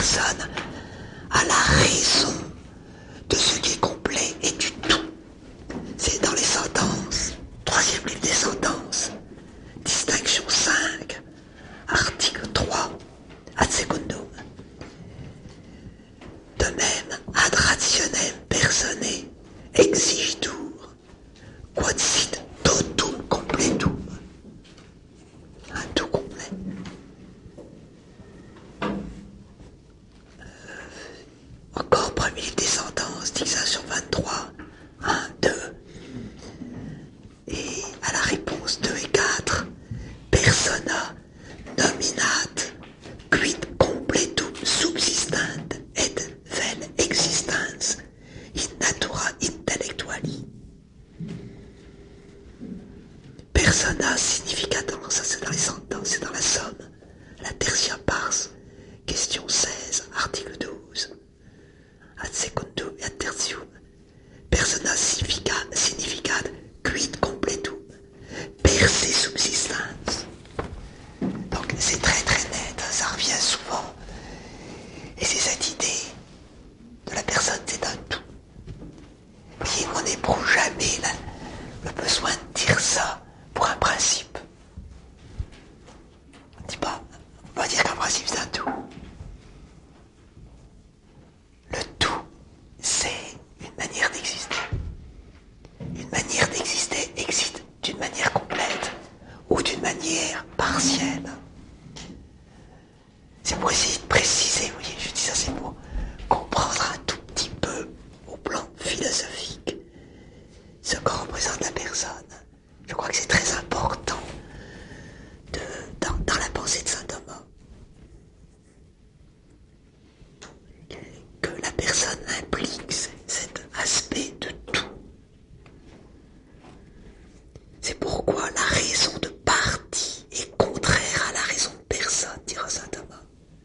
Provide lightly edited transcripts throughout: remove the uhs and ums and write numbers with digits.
personne à la raison de ce qui est complet et du tout. C'est dans les sentences, troisième livre des sentences, distinction 5, article 3, ad secundum. De même, ad rationem personae exigitur, quod sit totum completum. Un tout complet. Encore premier livre des sentences, distinction 23, 1, 2. Et à la réponse 2 et 4, persona nominat quid completum subsistent et vel existens in natura intellectuali. Persona significatant, ça c'est dans les sentences, c'est dans la somme, la tertia pars, question 16, article 12, ad secundum et ad tertium. Persona significat quid completum, per se subsistens. Donc c'est très très net, ça revient souvent. Et c'est cette idée de la personne, c'est un tout. Vous voyez, on n'éprouve jamais le besoin de dire ça pour un principe. On ne dit pas, on va dire qu'un principe c'est un tout. Le tout, c'est une manière d'exister. Une manière d'exister existe d'une manière complète ou d'une manière partielle. C'est pour essayer de préciser, vous voyez, je dis ça, c'est pour comprendre un tout petit peu au plan philosophique ce que représente la personne. Je crois que c'est très important dans la pensée de saint Thomas que la personne implique cet aspect de tout. C'est pourquoi la raison de partie est contraire à la raison de personne, dira saint Thomas.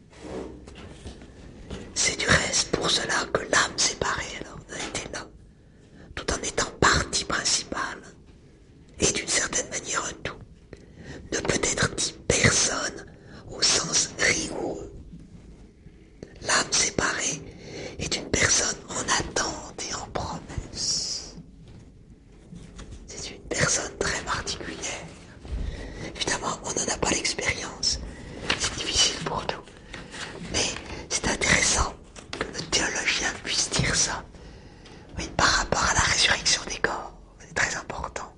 C'est du reste pour cela que l'âme séparée alors a été là, tout en étant partie principale, et d'une certaine manière un tout, ne peut être dit personne au sens rigoureux. L'âme séparée est une personne en attente et en promesse. C'est une personne très particulière. Évidemment, on n'en a pas l'expérience. C'est difficile pour nous. Mais c'est intéressant que le théologien puisse dire ça. Oui, par rapport à la résurrection des corps. C'est très important.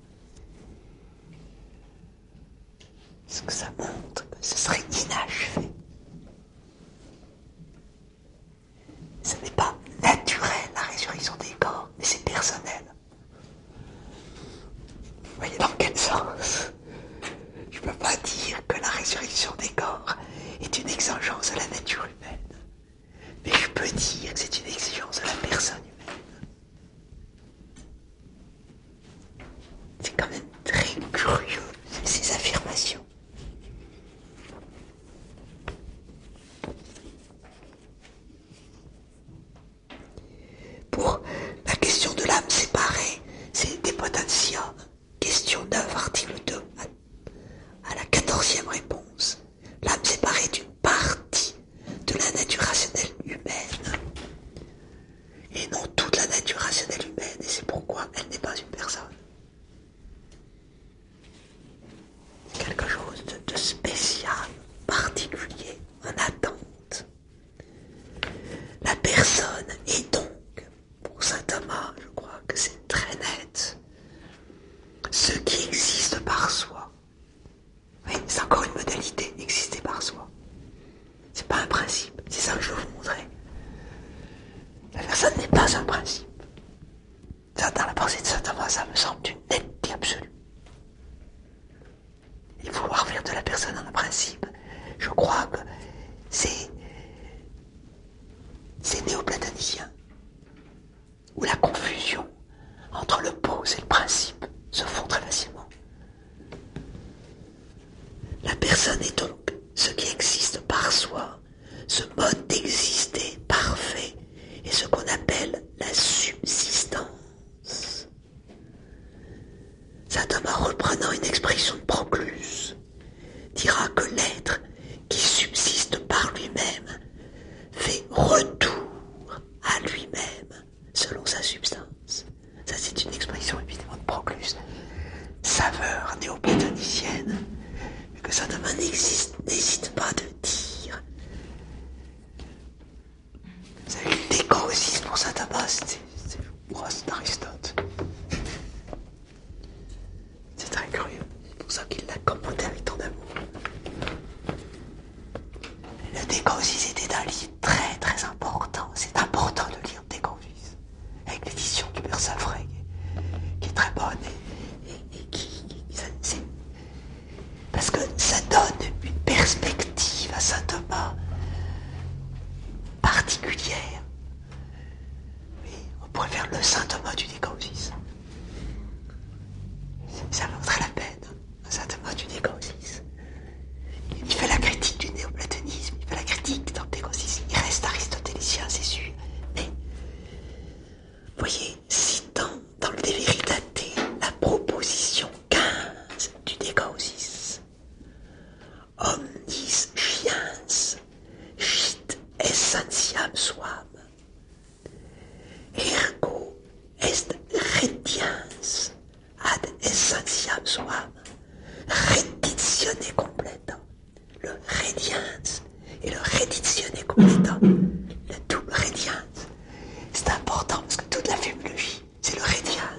Parce que ça montre que ce serait inachevé. Ce n'est pas naturel, la résurrection des corps, mais c'est personnel. Vous voyez dans quel sens? Je ne peux pas dire que la résurrection des corps est une exigence de la nature humaine. Mais je peux dire que c'est une exigence de la personne humaine. C'est quand même très curieux, ces affirmations. Pour la question de l'âme séparée, c'est des potentia. Question 9, article 2, à la 14e réponse. L'âme séparée est une partie de la nature rationnelle humaine, et non toute la nature rationnelle humaine, et c'est pourquoi elle n'est pas une personne. Quelque chose de spécial, particulier, en attente. La personne est donc, pour saint Thomas, je crois que c'est très net, ce qui existe par soi. Oui, c'est encore une modalité, exister par soi. C'est pas un principe, c'est ça que je veux vous montrer. La personne n'est pas un principe. Ça, dans la pensée de saint Thomas, ça me semble d'une netteté absolue. Et vouloir faire de la personne un principe, je crois que c'est néoplatonicien, où la confusion entre le pose et le principe se font très facilement. La personne est donc ce qui existe par soi, ce mode d'exister parfait, et ce qu'on appelle la subsistance. Saint Thomas, reprenant une expression de Proclus, dira que l'être qui subsiste par lui-même fait pour saint Thomas, c'est d'Aristote. C'est très curieux. C'est pour ça qu'il l'a commenté avec tant d'amour. Le De Causis était un livre très très important. C'est important de lire De Causis, avec l'édition du Père Savray, qui est très bonne parce que ça donne une perspective à saint Thomas particulière. Oui, on pourrait faire le saint Thomas du De Causis. Ça vaudrait la peine, saint Thomas du De Causis. Il fait la critique du néoplatonisme, il fait la critique dans le De Causis. Il reste aristotélicien, c'est sûr. Mais, vous voyez, citant dans le De Veritate la proposition 15 du De Causis. Omnis sciens, fit essentiam suam, ergo est retiens ad essentiam suam, reditione completa. Le rediens et le reditione completa, le double rediens, c'est important parce que toute la féminologie, c'est le rediens.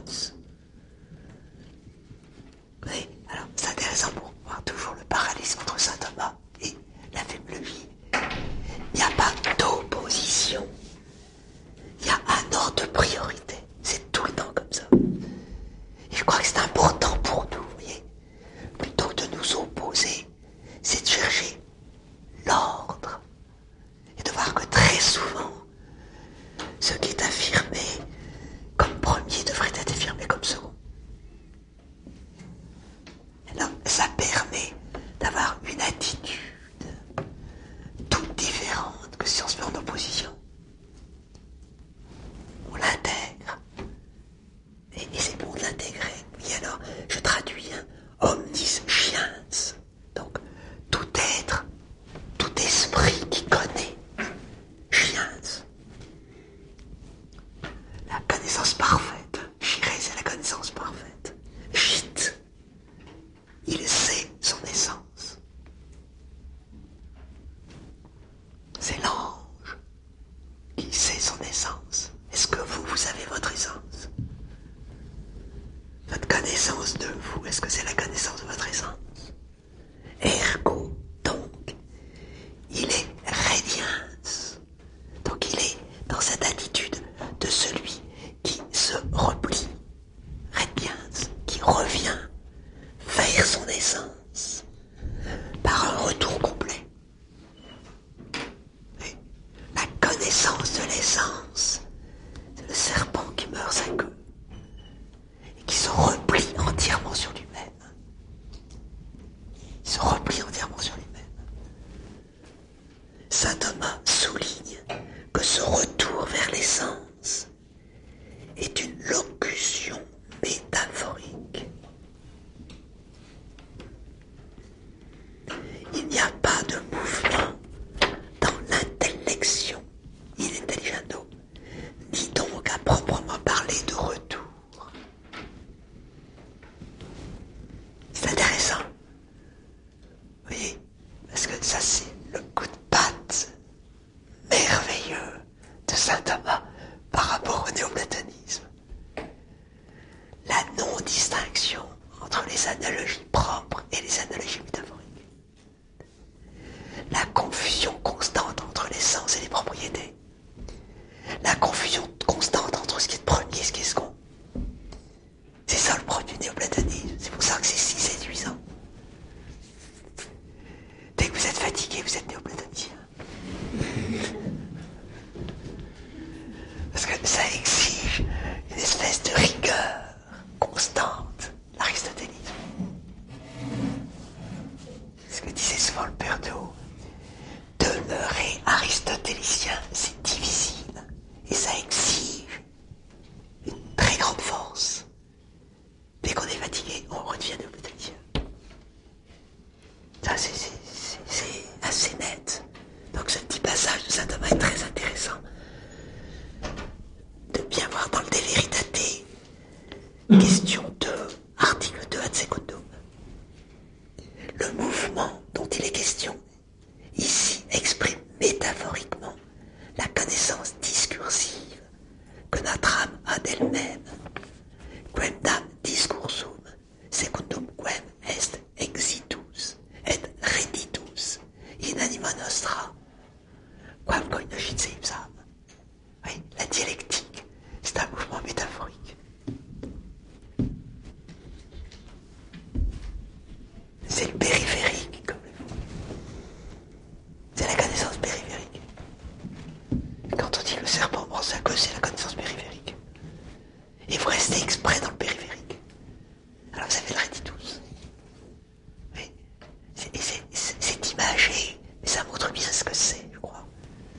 Oui, alors c'est intéressant pour voir toujours le parallélisme entre saint Thomas et la féminologie. Il n'y a pas d'opposition, il y a un ordre de priorité, c'est tout le temps comme ça. Et je crois que c'est important pour nous, vous voyez, plutôt que de nous opposer, c'est de chercher l'ordre et de voir que très souvent, ce qui est affirmé comme premier devrait être affirmé comme second. Alors, ça permet d'avoir une attitude toute différente que si on se met en opposition. On l'intègre. Et c'est bon de l'intégrer. Et alors, je traduis, omnis sciens. Donc, tout être, tout esprit qui connaît, sciens. La connaissance parfaite. Chiré, c'est la connaissance parfaite. Gite. Il sait son essence. C'est l'ange qui sait son essence. Est-ce que vous avez votre essence? Votre connaissance de vous, est-ce que c'est la connaissance de votre essence? Ergo, donc, il est radiens. Donc il est dans cette attitude de celui qui se replie, radiens, qui revient vers son essence par un retour complet. Et la connaissance de l'essence, c'est le serpent qui meurt sa queue et qui se replie entièrement sur lui-même. Il se replie entièrement sur lui-même. Saint Thomas souligne que ce retour vers l'essence est une locution métaphorique. Il n'y a pas de mouvement dans l'intellection intelligendo, ni donc à proprement parler de retour. C'est intéressant. Vous voyez, parce que ça c'est le coup de patte merveilleux de saint Thomas que c'est, je crois.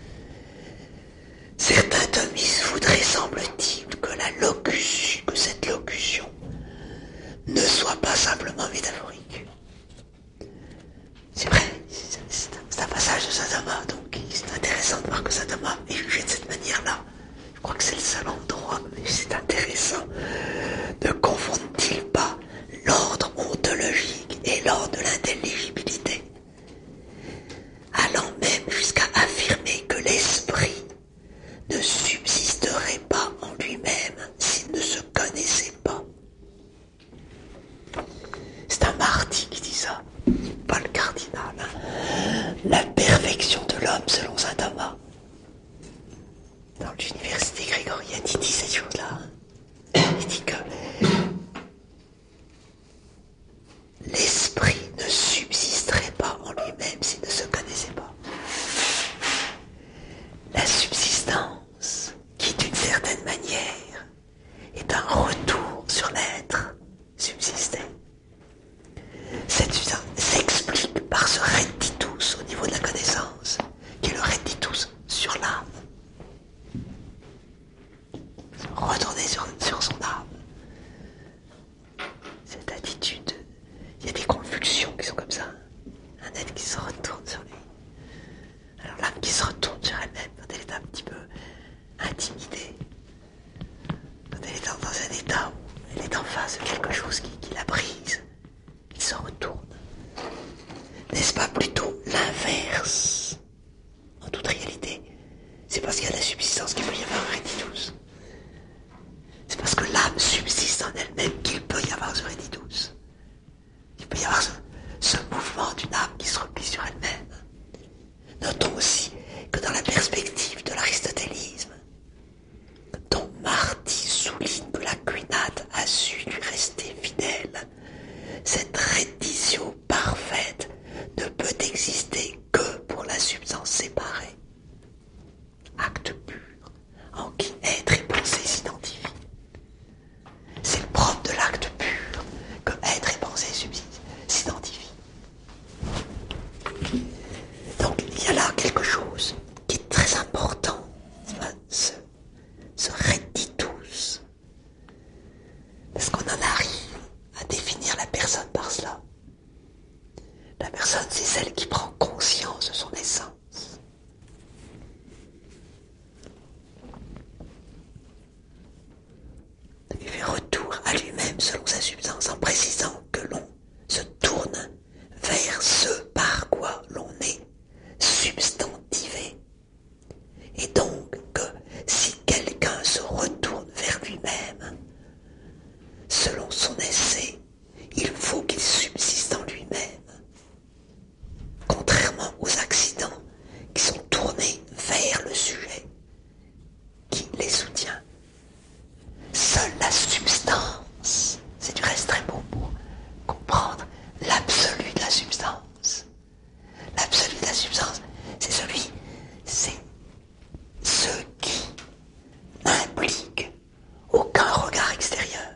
Certains thomistes voudraient, semble-t-il, que cette locution ne soit pas simplement métaphorique. C'est vrai, c'est un passage de saint Thomas, donc c'est intéressant de voir que saint Thomas est jugé de cette manière-là. Je crois que c'est le seul endroit, mais c'est intéressant. Ne confondent-ils pas l'ordre ontologique et l'ordre de l'intelligibilité, allant même jusqu'à affirmer que l'esprit ne subsisterait pas en lui-même s'il ne se connaissait pas. C'est un marty qui dit ça, pas le cardinal. La perfection de l'homme selon saint Thomas. Dans l'université grégorienne, il dit ces choses-là. Il dit que l'esprit ne subsisterait pas en lui-même s'il ne se connaissait pas. La subsistance, qui d'une certaine manière est un retour sur l'être subsisté. Cette subsistance s'explique par ce redditus au niveau de la connaissance, qui est le redditus sur l'âme. Retourner sur son âme. Cette attitude, il y a des convulsions qui sont comme ça. Un être qui se retourne sur lui. Alors l'âme qui se retourne sur elle-même quand elle est un petit peu intimidée, quand elle est dans un état où elle est en face de quelque chose qui la brise, il se retourne. N'est-ce pas plutôt l'inverse? En toute réalité, c'est parce qu'il y a la subsistance qu'il peut y avoir un redditus. C'est parce que l'âme subsiste en elle-même qu'il peut y avoir ce redditus. Il peut y avoir ce mouvement d'une âme qui se replie sur elle-même. Notons aussi que dans la perspective de l'aristotélisme, dont Marty souligne que l'Aquinate a su lui rester fidèle, cette reddition parfaite ne peut exister que pour la substance séparée. Acte pur, en qui être et pensée s'identifient. C'est le propre de l'acte pur que être et pensée s'identifient. Donc il y a là quelque chose qui est très important, ce redditus. Parce qu'on en arrive à définir la personne par cela. La personne, c'est celle qui prend conscience de son essence. Il fait retour à lui-même selon sa substance, en précisant que l'on se tourne vers ce par quoi l'on est substantivé. Et donc que si quelqu'un se retourne vers lui-même, selon son essai, il faut qu'il subsiste en lui-même. Contrairement aux accidents qui sont tournés vers le sujet qui les soutient. Seule la substance, c'est du reste très beau pour comprendre l'absolu de la substance. L'absolu de la substance, c'est ce qui n'implique aucun regard extérieur.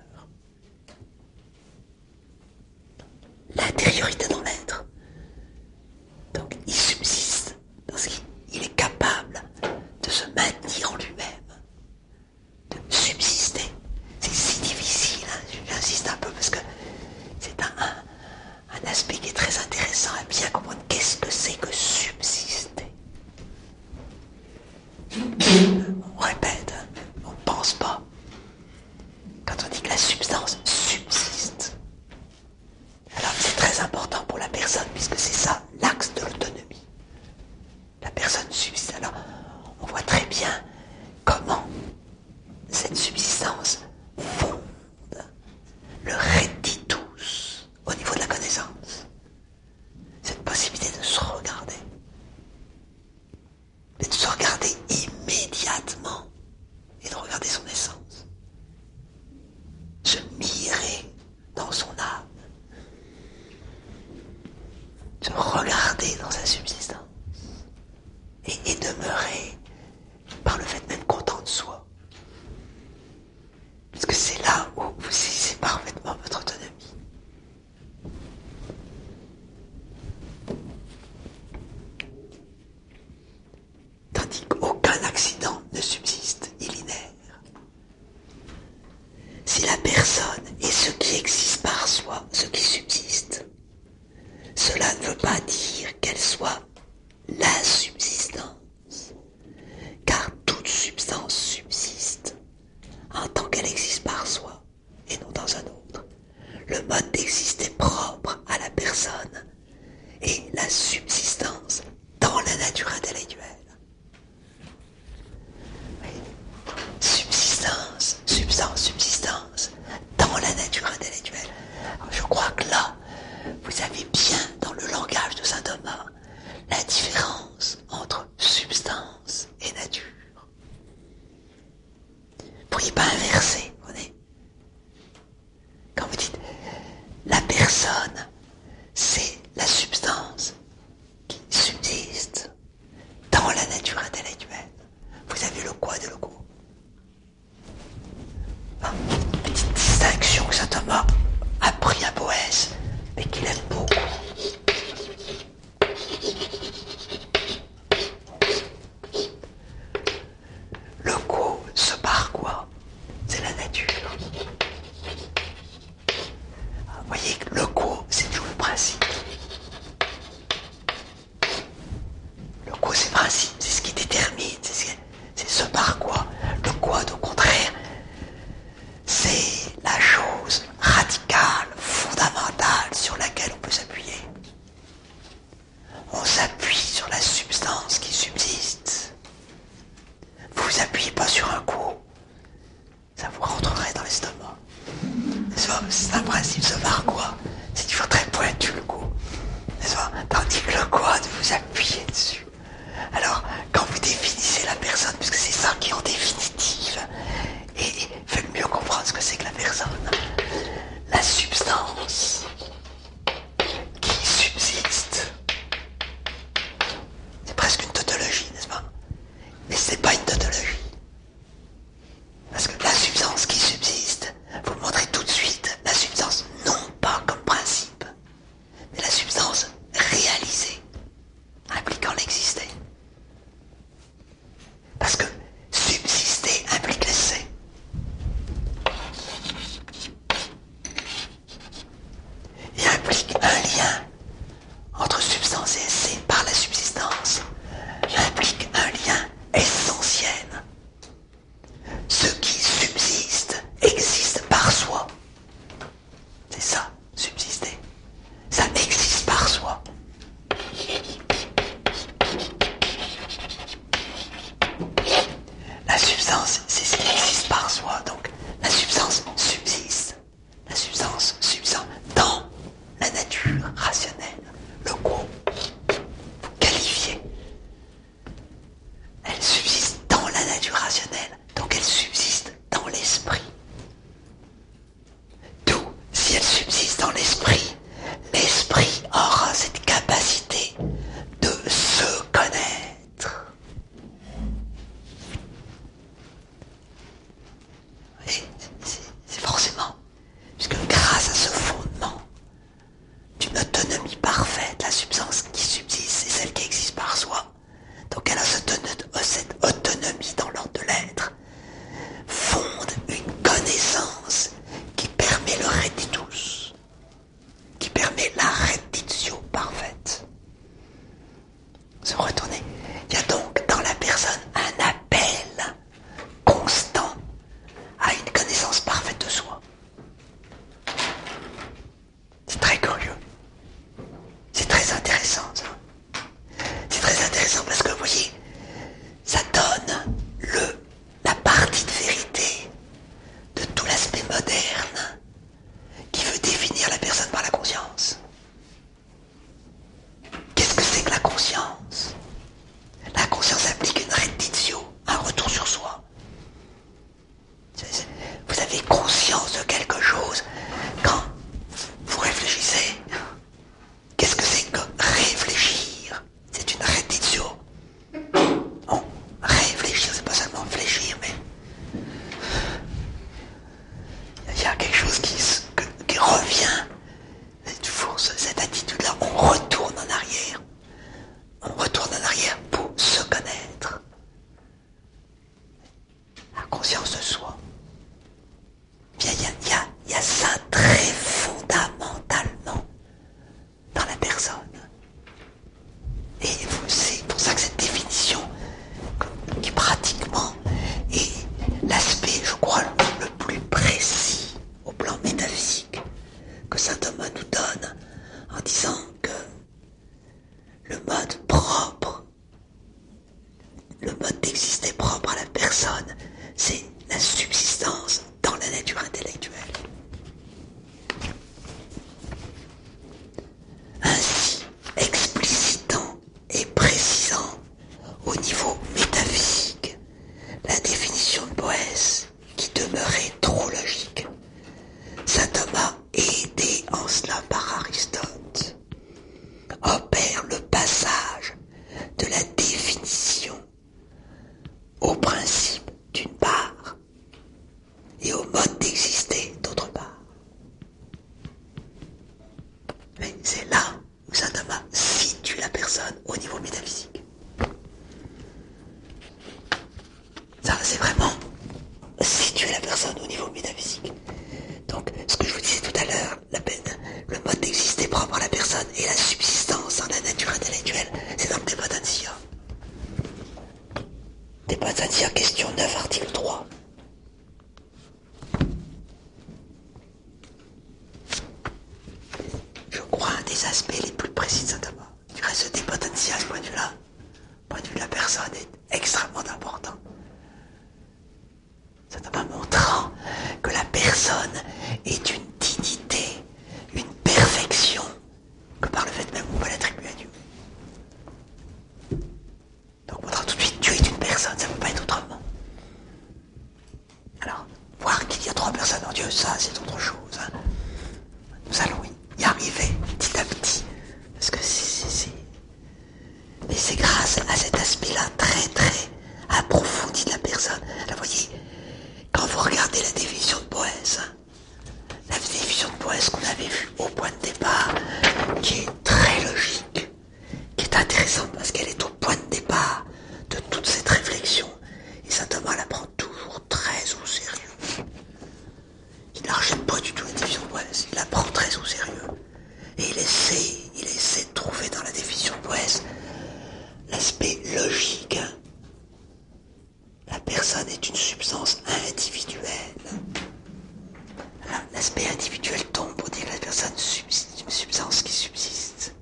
L'intériorité dans l'être. Donc il subsiste parce qu'il est capable de se maintenir en lui-même. Subsister. C'est si difficile, hein. J'insiste un peu parce que c'est un aspect qui est très intéressant à bien comprendre. Qu'est-ce que c'est que subsister? On répète, hein. On ne pense pas. Quand on dit que la substance subsiste, alors c'est très important pour la personne puisque c'est ça l'axe de l'autonomie. La personne subsiste. Alors on voit très bien comment cette subsistance fonde le redditus au niveau de la connaissance. Cette possibilité de se regarder. Et de se regarder immédiatement et de regarder son essence. Se mirer dans son âme. Se regarder dans sa subsistance. Et demeurer par le fait même content de soi. Parce que c'est là où vous saisissez parfaitement votre autonomie. l'Occident ne subsiste, il inère. Si la personne est ce qui existe par soi, ce qui subsiste, cela ne veut pas dire qu'elle soit la subsistance, car toute substance subsiste en tant qu'elle existe par soi et non dans un autre. Le mode d'exister propre à la personne est la subsistance dans la nature intellectuelle. Oui. Substance, dans la nature intellectuelle. Alors, je crois que là, vous avez bien dans le langage de saint Thomas la différence entre substance et nature. Vous ne pourriez pas inverser, vous voyez. Quand vous dites la personne, c'est la substance qui subsiste dans la nature intellectuelle. Vous avez le quoi de le quoi. Petite distinction que saint Thomas a pris à Boèce, mais qu'il aime beaucoup. Le co, ce par quoi, c'est la nature. Vous voyez que le co, c'est toujours le principe. Le co, c'est le principe, c'est ce qui détermine, c'est ce par quoi. Le quoi, au contraire, c'est la chose radicale, fondamentale sur laquelle on peut s'appuyer. On s'appuie sur la substance qui subsiste. Vous vous appuyez pas sur un coup, ça vous rentrerait dans l'estomac. C'est un principe, ce par quoi, c'est toujours très pointu le coup. Tandis que le quoi, de vous appuyer dessus. Alors, quand vous définissez la personne, puisque c'est ça qui est en définitive, et faites mieux comprendre ce que c'est que la personne, la substance qui subsiste, c'est presque une tautologie, n'est-ce pas? Mais c'est pas une tautologie. Parce que la substance qui subsiste, vous montrez tout de suite la substance non pas comme principe, mais la substance réalisée, impliquant l'exister. Parce que subsister implique l'essai. Il implique un lien entre substance et essai par la subsistance. Il implique un lien essentiel. Ce qui subsiste existe par soi. C'est ça, subsister. Ça existe par soi. La substance, c'est ce qui existe par soi. Donc, la substance subsiste. La substance subsiste dans la nature rationnelle. Le quoi, vous qualifiez. Elle subsiste dans la nature rationnelle. Donc, elle subsiste dans l'esprit. D'où, si elle subsiste dans l'esprit, l'esprit aura cette capacité de se connaître. le mode d'exister propre à la personne, c'est la subsistance dans la nature intellectuelle. Ainsi, explicitant et précisant au niveau métaphysique la définition de Boès qui demeurait trop logique, saint Thomas, aidé en cela par Aristote, opère le passage de la définition au principe d'une part et au mode d'exister d'autre part. Mais c'est là où saint Thomas situe la personne au niveau métaphysique. Ça, c'est vraiment situer la personne au niveau métaphysique. Donc, ce que je vous disais tout à l'heure, le mode d'exister propre à la personne et la subsistance dans la nature intellectuelle, c'est dans le débat d'Ansia. Débat d'Ansia, question 9, article 3. Je crois un des aspects les plus précis de saint Thomas. Du reste, ce débat d'Ansia, à ce point de vue-là, point de vue de la personne, est extrêmement important. Saint Thomas montrant que la personne est une dignité, une perfection, que par le fait même on peut l'attribuer à Dieu. Donc montrant tout de suite Dieu est une personne, ça ne peut pas être autrement. Alors, voir qu'il y a 3 personnes en Dieu, ça c'est autre chose. Nous allons y arriver petit à petit, parce que mais c'est grâce à cet aspect-là très très approfondi de la personne. Là, vous voyez, quand vous regardez la définition de Boès, la définition de Boès qu'on avait vue au point de départ, qui est très logique, qui est intéressante parce qu'elle est au point de départ de toute cette réflexion, et saint Thomas la prend toujours très au sérieux. Il ne rejette pas du tout la définition de Boès, il la prend très au sérieux. Et il essaie de trouver dans la définition de Boès l'aspect logique. La personne est une substance individuelle. Alors, l'aspect individuel tombe pour dire que la personne est une substance qui subsiste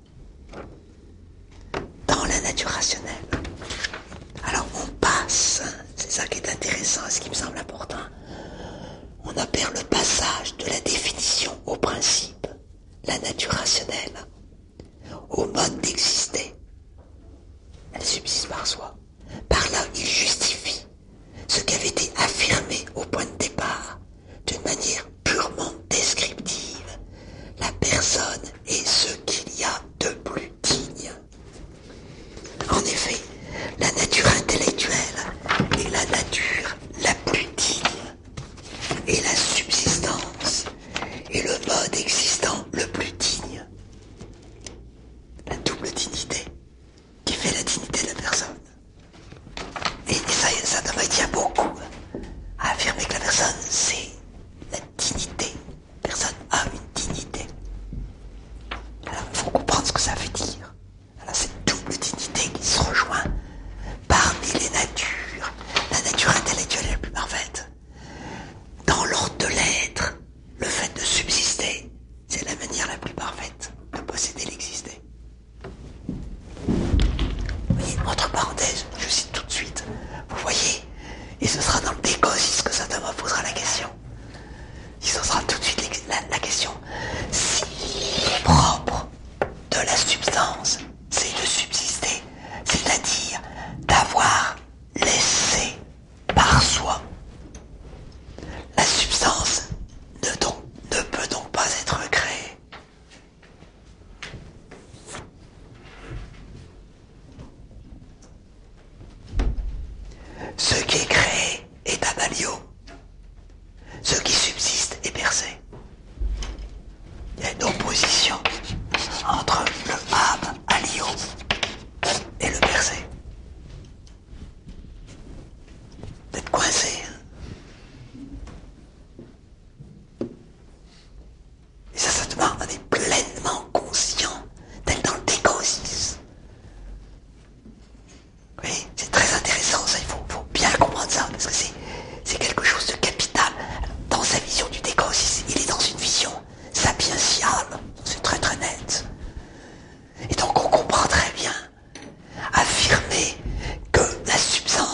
dans la nature rationnelle. Alors on passe, c'est ça qui est intéressant, ce qui me semble important, on opère le passage de la définition au principe, la nature rationnelle, au mode d'exister. Elle subsiste par soi. Par là, il justifie ce qui avait été affirmé au point de départ, d'une manière purement descriptive. La personne est ce qu'il y a de plus digne. En effet, la nature intellectuelle est la nature la plus digne, et la subsistance est le mode existant le plus digne. La double dignité qui fait la dignité de la personne. Et ça tient beaucoup à affirmer que la personne, c'est la dignité. Personne a une dignité. Alors, il faut comprendre ce que ça veut dire. Alors, cette double dignité qui se rejoint parmi les natures. La nature intellectuelle est la plus parfaite. Dans l'ordre de l'être, le fait de subsister, c'est la manière la plus parfaite de posséder l'exister. Vous voyez, entre parenthèses, je cite tout de suite, vous voyez, et ce sera dans le décosis que saint Thomas posera la question. Ce sera tout de suite la question. Si le propre de la substance, c'est de subsister, c'est-à-dire d'avoir laissé par soi, la substance ne peut donc pas être créée. Ce qui est créé est abalio. Ce qui subsiste est percé. Il y a une opposition entre le ab alio et le percé. Vous êtes coincé. Et ça demande, on est pleinement conscient d'être dans le décosis. Oui, c'est très intéressant, ça, il faut bien comprendre ça, parce que c'est quelque chose de capital. Dans sa vision du décosis, il est dans une vision sapientiale, c'est très très net. Et donc on comprend très bien affirmer que la substance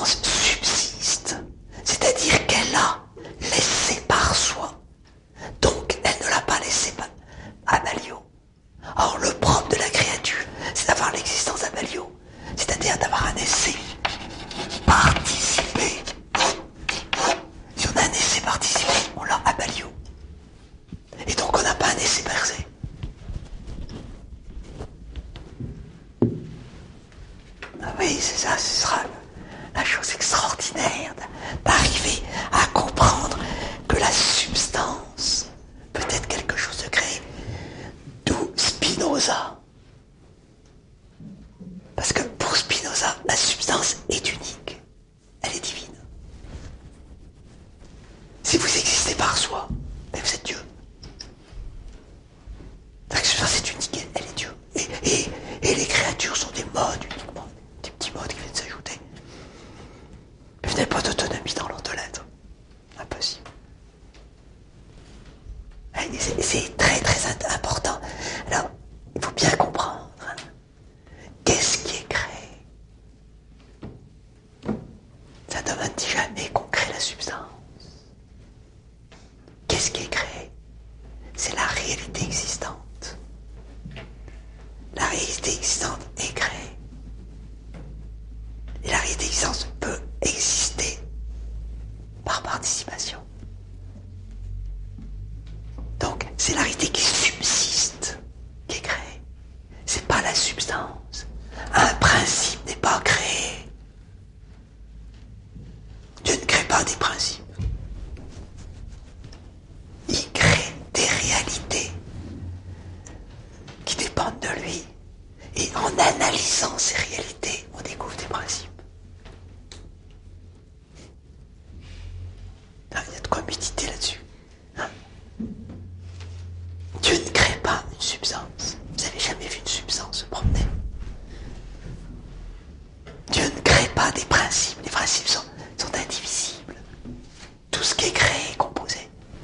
ne dit jamais qu'on crée la substance. Qu'est-ce qui est créé? C'est la réalité existante. La réalité existante est créée. Et la réalité existante peut exister par participation. Donc, c'est la réalité qui subsiste qui est créée. C'est pas la substance. Un principe n'est pas créé. Dieu ne crée pas des principes. Il crée des réalités qui dépendent de lui. Et en analysant ces réalités, on découvre des principes. Il y a de quoi méditer là-dessus. Dieu ne crée pas une substance. Vous n'avez jamais vu une substance se promener. Dieu ne crée pas des principes. Les principes sont indivisibles. Tout ce qui est créé est composé.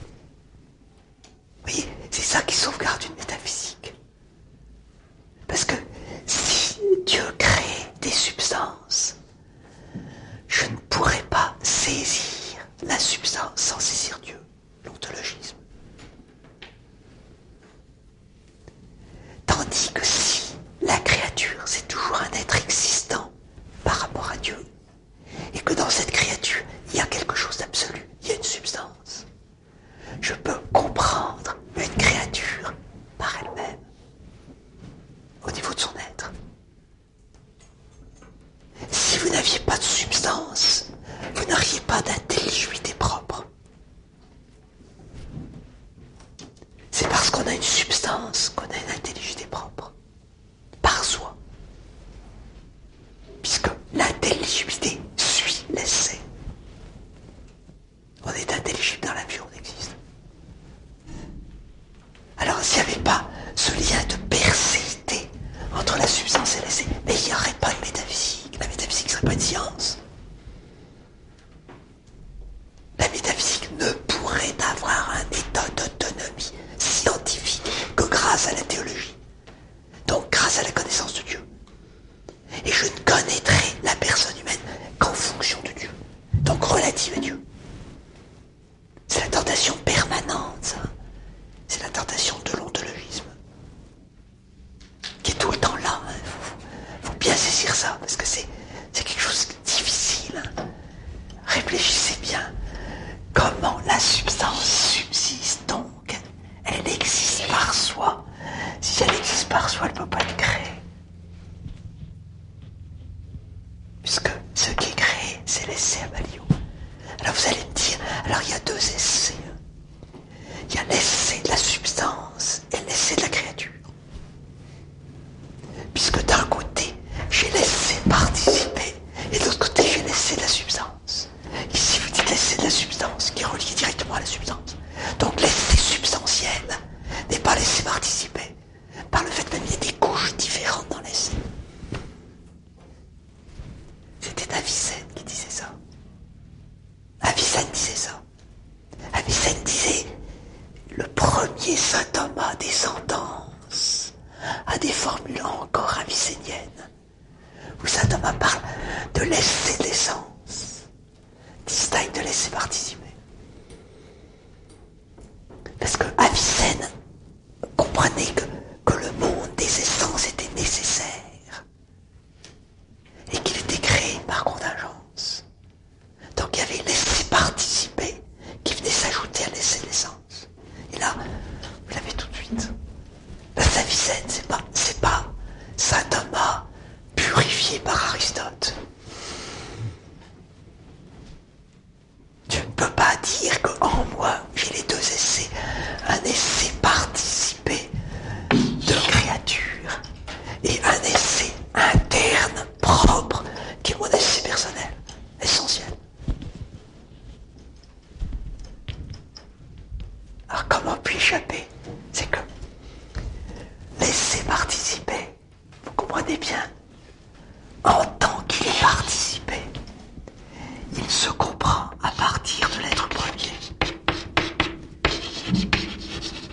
Vous voyez, c'est ça qui sauvegarde une métaphysique. Parce que si Dieu crée des substances, je ne pourrais pas saisir la substance sans saisir Dieu. L'ontologisme. Tandis que si la créature, c'est toujours un être existant par rapport à Dieu, et que dans cette créature, il y a quelque chose d'absolu, il y a une substance, je peux comprendre une créature par elle-même, au niveau de son être. Si vous n'aviez pas de substance, vous n'auriez pas d'intelligibilité propre. C'est parce qu'on a une substance qu'on a une intelligibilité propre, par soi. Puisque l'intelligibilité suit l'essai. On est intelligible dans la vie où on existe. Alors s'il n'y avait pas ce lien de perséité entre la substance et l'essai, mais il n'y aurait pas de métaphysique. La métaphysique ne serait pas une science. La métaphysique ne pourrait avoir un état d'autonomie scientifique que grâce à la théologie. Donc grâce à la connaissance de Dieu. Et je ne connaîtrai la personne humaine qu'en fonction de Dieu. Donc relative à Dieu. C'est la tentation permanente, ça. C'est la tentation de l'ontologisme. Qui est tout le temps là. Faut bien saisir ça, parce que c'est quelque chose de difficile. Réfléchissez bien. Comment la substance subsiste donc? Elle existe par soi. Si elle existe par soi, elle ne peut pas être créée. Puisque ce qui est créé, c'est l'essai à Balliot. Alors vous allez me dire, alors il y a deux essais. Il y a l'essai de la substance et l'essai de la créature. Puisque d'un côté, j'ai laissé participer, et de l'autre côté, j'ai laissé de la substance. Ici, vous dites l'essai de la substance, qui est relié directement à la substance. Donc l'essai substantiel n'est pas laissé participer, par le fait même qu'il y a des couches différentes dans l'essai. C'était Avicenne qui disait ça. Avicenne disait ça. Avicenne disait, le premier saint Thomas des sentences a des formules encore avicéniennes, où saint Thomas parle de laisser de l'essence, distingue de laisser participer. Parce que Avicenne comprenait que le monde des essences était nécessaire et qu'il était créé par contingence. Donc il y avait laisser participer qui venait s'ajouter à laisser de l'essence. Et là, vous l'avez tout de suite. La Saint-Vicenne, c'est pas saint Thomas purifié par Aristote. Tu ne peux pas dire qu'en moi, j'ai les deux essais. Un essai participé de créature et un essai interne, propre, qui est mon essai personnel, essentiel. Alors comment puis échapper? C'est que laisser participer, vous comprenez bien, en tant qu'il est participé, il se comprend à partir de l'être premier.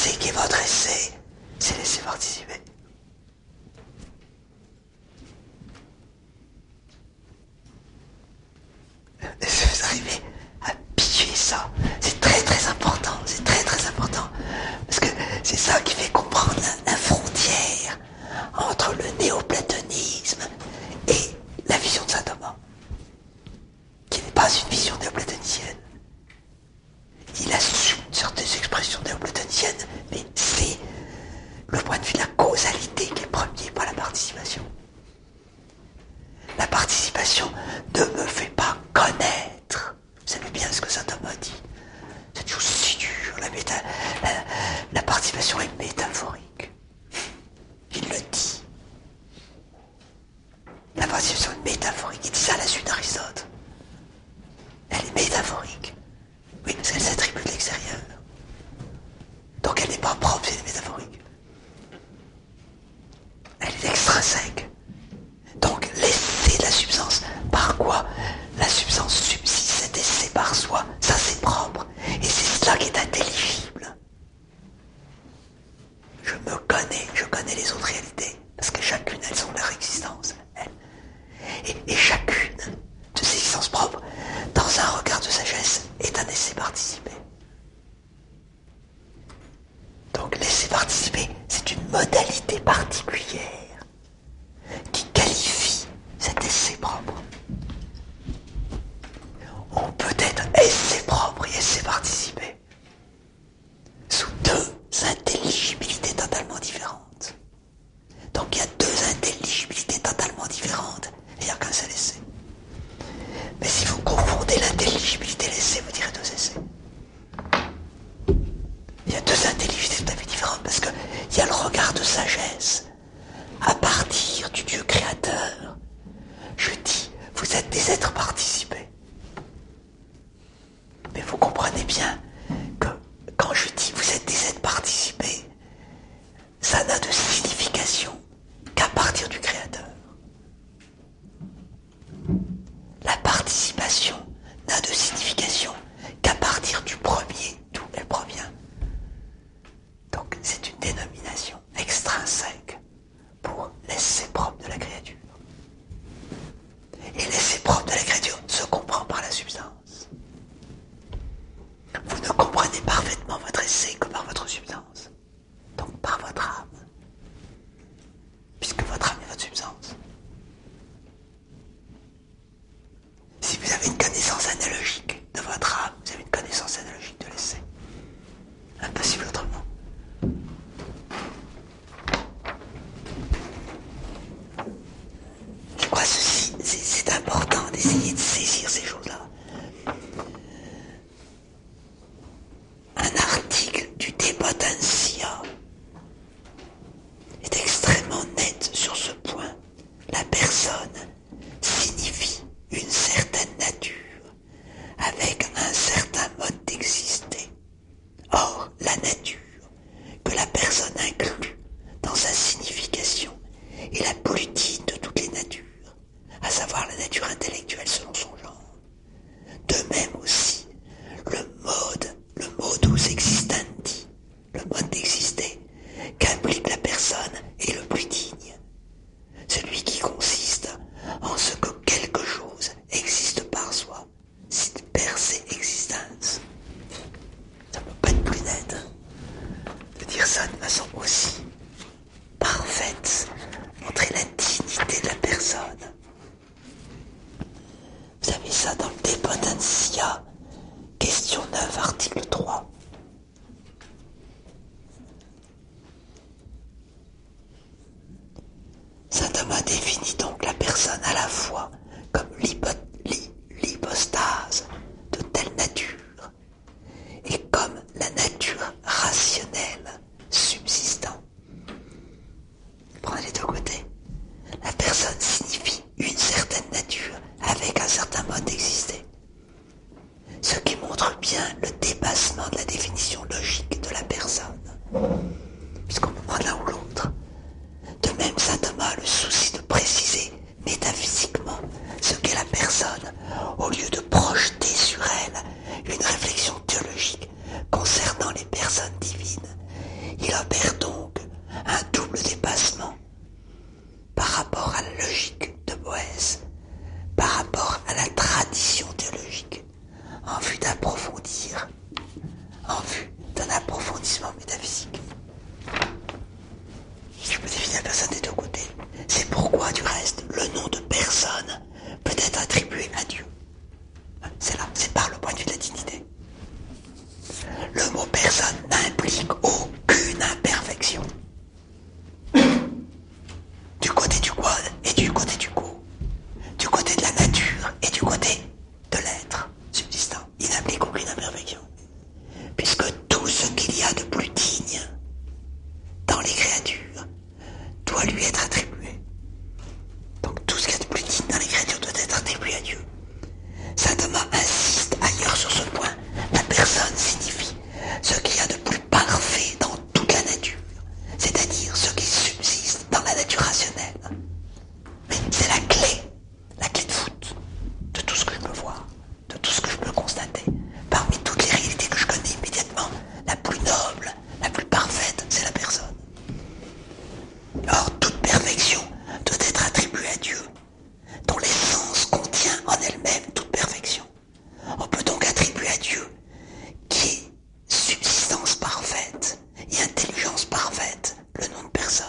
l'essai qui est votre essai, c'est laisser participer. Est-ce que vous arrivez à piller ça? C'est très très important, c'est très très important. Parce que c'est ça qui fait comprendre la frontière entre le néoplatonisme et la vision de saint Thomas, qui n'est pas une vision néoplatonicienne. Il assume certaines expressions néoplatoniciennes, mais c'est le point de vue de la causalité qui est premier, pas la participation. La participation ne me fait pas connaître. Vous savez bien ce que saint Thomas dit. C'est toujours si dur. La participation est métaphorique. Il le dit. La participation est métaphorique. Il dit ça à la suite d'Aristote. Elle est métaphorique. Oui, parce qu'elle s'attribue de l'extérieur. Donc elle n'est pas propre, elle est métaphorique. Elle est extrinsèque. Donc l'essai de la substance. Par quoi la substance subsiste, cet essai par soi, ça c'est propre. Et c'est cela qui est intelligible. Je connais les autres réalités. Parce que chacune, elles ont leur existence. Et chacune de ces existences propres, dans un regard de sagesse, est un essai participé. Donc laisser participer, c'est une modalité particulière qui qualifie cet essai propre. On peut être essai propre et essai participé sous deux intelligibilités totalement différentes. Donc il y a deux intelligibilités totalement différentes et il n'y a qu'un seul essai. Mais si vous confondez l'intelligibilité et l'essai, vous direz deux essais. Il y a deux intelligibilités tout à fait différentes parce qu'il y a le regard de sagesse à partir du Dieu créateur. Je dis, vous êtes des êtres participés. Mais vous comprenez bien que quand je dis vous êtes des êtres participés, ça n'a de signification qu'à partir du créateur. La participation n'a de signification qu'à partir du premier, d'où elle provient. Donc c'est une dénomination extrinsèque pour l'essai propre de la créature. Et l'essai propre de la créature se comprend par la substance. Vous ne comprenez parfaitement votre essai que par votre substance. Donc par votre âme. Puisque votre âme est votre substance. Si vous avez une connaissance analogique de votre âme, vous avez une connaissance analogique de l'essai. Impossible autrement. Je crois ceci, c'est important d'essayer de saisir ces choses-là. Un article du Depotensia est extrêmement net sur ce point. La personne signifie une certaine nature avec un certain mode d'exister. Or, la nature que la personne inclut dans sa signification est la plus digne de toutes les natures, à savoir la nature intellectuelle selon son genre. De même aussi, le modus existenti, le mode d'exister, qu'implique la personne est le plus digne. Celui qui consiste en ce que quelque chose existe par soi, sit per se existence. Ça ne peut pas être plus net de dire ça de façon aussi parfaite, montrer la dignité de la personne. Vous avez ça dans le Depotensia, question 9, article 3. Saint Thomas définit donc la personne à la fois comme l'hypostase de telle nature et comme la nature rationnelle subsistant. Prenez les deux côtés. La personne signifie une certaine nature avec un certain mode d'exister. Ce qui montre bien le dépassement de la définition logique de la personne. Puisqu'on peut prendre l'un ou l'autre. De même, saint Thomas a le souci de préciser métaphysiquement ce qu'est la personne, au lieu de projeter sur elle une réflexion théologique concernant les personnes divines Il opère donc un double dépassement par rapport à la logique de Boèce, par rapport à la tradition théologique, en vue d'approfondir, en vue d'un approfondissement métaphysique. Je peux définir la personne des deux côtés. C'est pourquoi, du reste, le nom de personne peut être attribué à Dieu. C'est là, c'est par le point de vue de la dignité. Le mot personne n'implique aucune imperfection. Du côté du quod et du côté du quo. Du côté de la nature et du côté de l'être subsistant. Il n'implique aucune imperfection. Puisque tout ce qu'il y a de plus digne dans les créatures doit lui être attribué. Donc tout ce qu'il y a de plus digne dans les créatures doit être attribué à Dieu. Saint Thomas insiste ailleurs sur ce point. La personne signifie ce qu'il y a de plus parfait dans toute la nature, c'est-à-dire ce qui subsiste dans la nature rationnelle. Mais c'est la clé de voûte de tout ce que je peux voir, de tout ce que je peux constater. Parmi toutes les réalités que je connais immédiatement, la plus noble, la plus parfaite, c'est la personne. Or, toute perfection doit être attribuée à Dieu, dont l'essence contient en elle-même toute perfection. On peut donc attribuer à Dieu, qui est subsistance parfaite et intelligence parfaite, le nom de personne.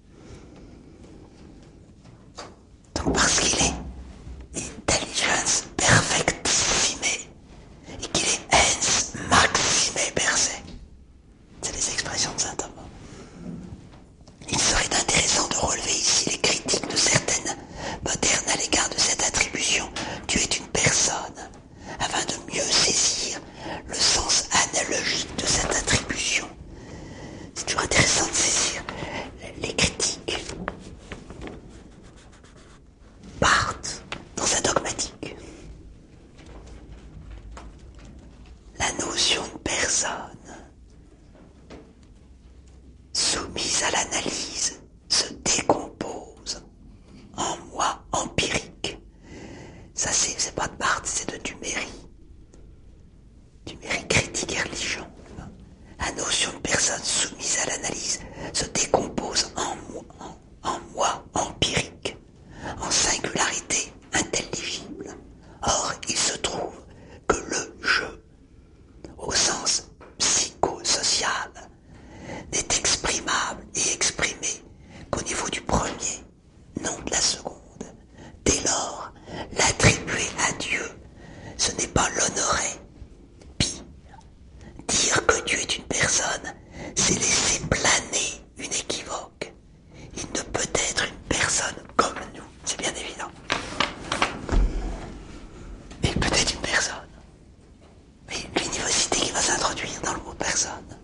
Donc parce qu'il est intelligence perfectissime et qu'il est ens maxime per se, c'est les expressions de saint Thomas. Il serait intéressant de relever ici les critiques de certaines modernes à l'égard de cette attribution. Dieu est une personne, afin de mieux saisir le sens analogique de cette attribution. C'est toujours intéressant de saisir les critiques partent dans sa dogmatique. La notion de personne soumise à l'analyse se décompose en moi empirique. Ça c'est pas de Barthes, c'est de Duméry. Duméry critique et religion. La notion de personne soumise à l'analyse se décompose en moi empirique, en singularité intelligible. Or, il se trouve que le je, au sens psychosocial, n'est exprimable et exprimé qu'au niveau du premier, non de la seconde. Dès lors, l'attribuer à Dieu, ce n'est pas l'honorer. Pire, dire que Dieu est une personne, c'est laisser planer une équivoque. Il ne peut être une personne comme nous, c'est bien évident. Il peut être une personne. Mais l'univocité qui va s'introduire dans le mot personne